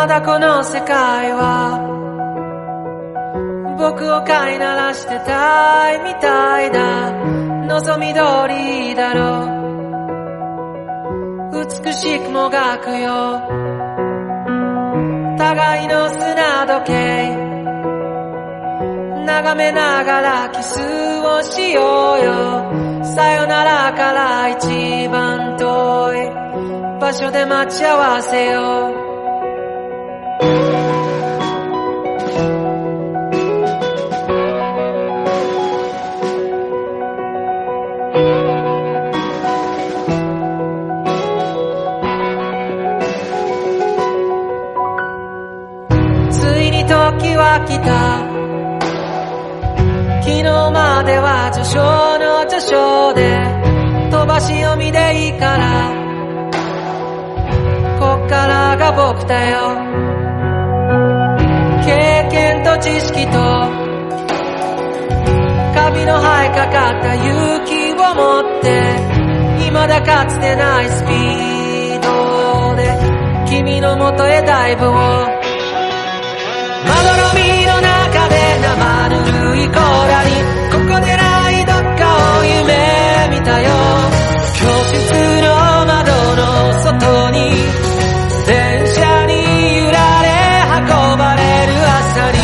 まだこの世界は僕を飼いならしてたいみたいだ。望み通りだろう、美しくもがくよ互いの砂時計、眺めながらキスをしようよ。さよならから一番遠い場所で待ち合わせよう。時は来た、昨日までは序章の序章で飛ばし読みでいいから、こっからが僕だよ。経験と知識とカビの生えかかった勇気を持って、未だかつてないスピードで君の元へダイブを。まどろみの中で生ぬるいコーラに、ここでないどっかを夢見たよ。教室の窓の外に電車に揺られ運ばれる朝に、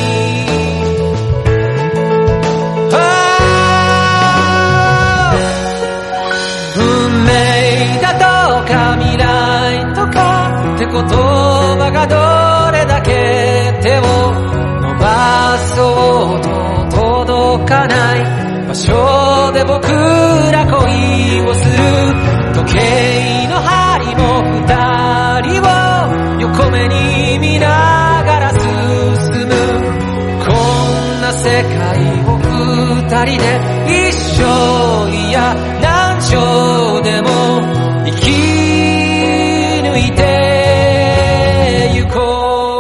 運命だとか未来とかって言葉がどれだけ手を伸ばそうと届かない場所で僕ら恋をする。時計の針も二人を横目に見ながら進む。こんな世界を二人で一生、いや何生でも生き抜いてゆこ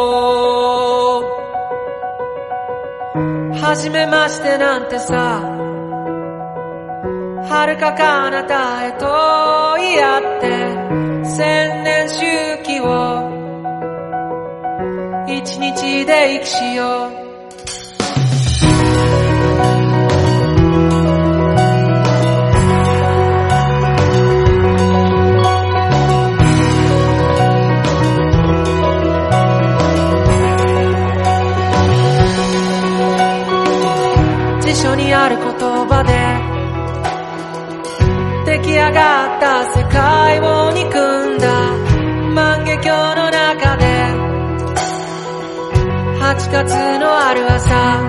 う。初めましてなんてさ、遥か彼方へと言い合って千年周期を一日で生きしよう。辞書にある言葉で出来上がった世界を憎んだ万華鏡の中で、8月のある朝、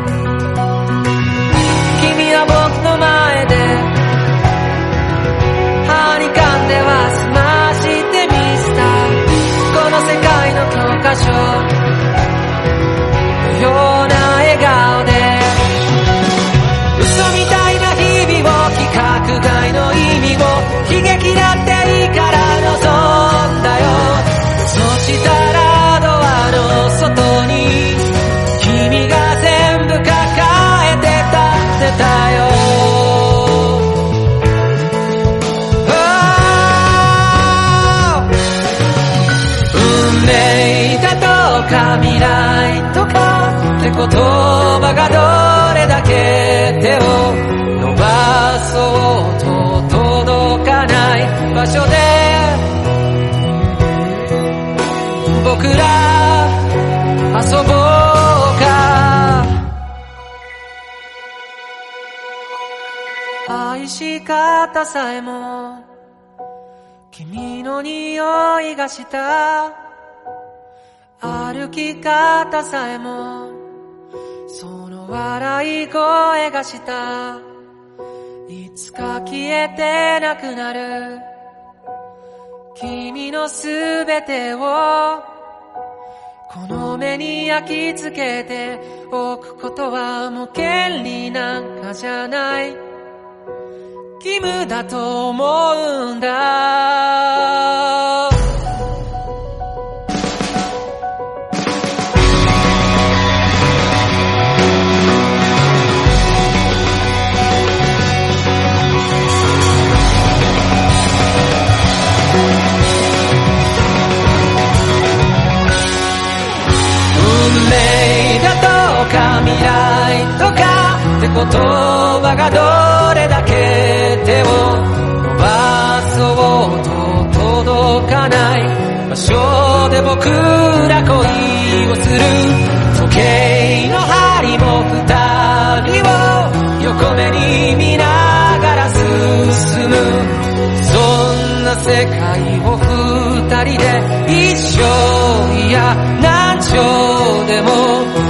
君は僕の前で歯に噛んでは済ましてみせた。この世界の教科書のような笑顔で、嘘みたいな日々を、規格外の意味を、悲劇だっていいから望んだよ。そしたらドアの外に君が全部抱えて立ってたよ。運命だとか未来とかって言葉がどれだけ手を伸ばそうと届かない場所で僕ら遊ぼうか。愛し方さえも君の匂いがした、歩き方さえもその笑い声がした。いつか消えてなくなる君のすべてをこの目に焼き付けておくことはもう権利なんかじゃない、義務だと思うんだ。 葉がどれだけ手を伸ばそうと届かない場所で僕ら恋をする。時計の針も二人を横目に見ながら進む。そんな世界を二人で一生いや何兆でも